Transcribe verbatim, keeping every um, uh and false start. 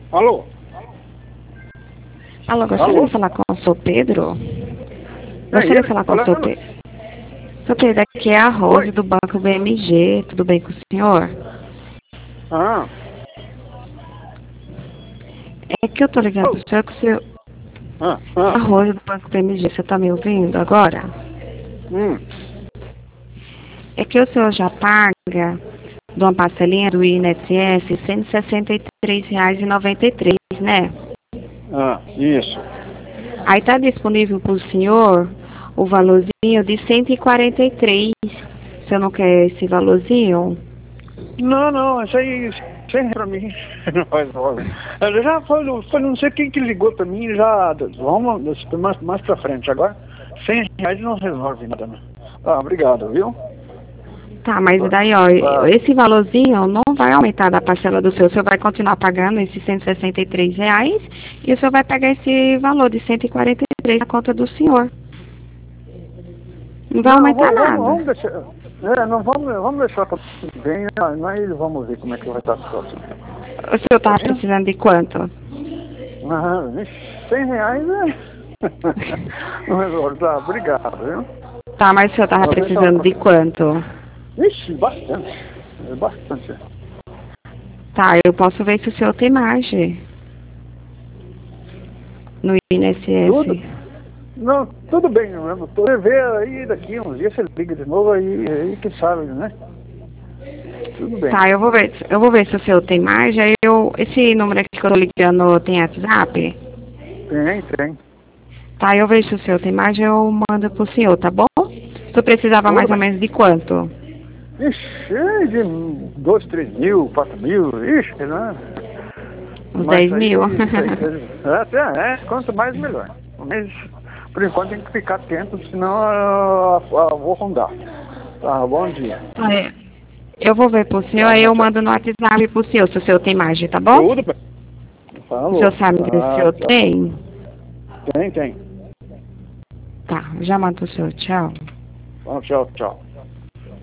Alô? Alô, gostaria Alô? de falar com o senhor Pedro? É Gostaria ele de falar com o senhor falando? Pedro. Senhor Pedro, aqui é a Rose Oi? do Banco B M G. Tudo bem com o senhor? Ah, É que eu tô ligando pro senhor que o senhor... ah, A ah. Rose do Banco B M G, você tá me ouvindo agora? Hum. É que o senhor já paga de uma parcelinha do I N S S cento e sessenta e três reais e noventa e três, né? Ah, isso. Aí tá disponível pro senhor o valorzinho de cento e quarenta e três. O senhor não quer esse valorzinho? Não, não, isso aí, sem pra mim, não faz mal. Ela já foi, foi, não sei quem que ligou pra mim, já, vamos mais, mais pra frente. Agora, cem reais não resolve nada, né? Ah, obrigado, viu? Tá, mas daí, ó, Ah, esse valorzinho não vai aumentar da parcela do seu. O senhor vai continuar pagando esses cento e sessenta e três reais e o senhor vai pegar esse valor de cento e quarenta e três na conta do senhor. Não vai não, aumentar vamos, vamos, nada. vamos deixar, é, não, vamos, vamos deixar pra bem, aí vamos ver como é que vai estar a situação. O senhor Tá tá bem? precisando de quanto? Ah, vixe, cem reais é... Não resolve, tá, obrigado, viu? Tá, mas o senhor tava Vou deixar precisando pra... de quanto? Vixe, bastante, é bastante. Tá, eu posso ver se o senhor tem margem no Tudo? I N S S. Não, tudo bem, meu irmão. Você vê aí daqui uns dias, você liga de novo, aí, aí que sabe, né? Tudo bem. Tá, eu vou ver, eu vou ver se o senhor tem margem. Aí eu, esse número aqui que eu tô ligando tem WhatsApp? Tem, tem. Tá, eu vejo se o senhor tem margem, eu mando pro senhor, tá bom? Tu precisava Tudo mais ou bem. menos de quanto? Ixi, de dois, três mil, quatro mil, ixi, né? Uns Mas dez mil? aí, isso aí, é, até, é, quanto mais melhor. Mas, por enquanto tem que ficar atento, senão eu, eu, eu vou rondar. Tá, bom dia. Ah, é. Eu vou ver pro senhor, aí Tá, eu tchau. mando no WhatsApp pro senhor, se o senhor tem margem, tá bom? Tudo bem. O senhor Falou. sabe que o Tá, senhor tchau. tem? Tem, tem. Tá, já mando pro senhor, tchau. Bom, tchau, tchau.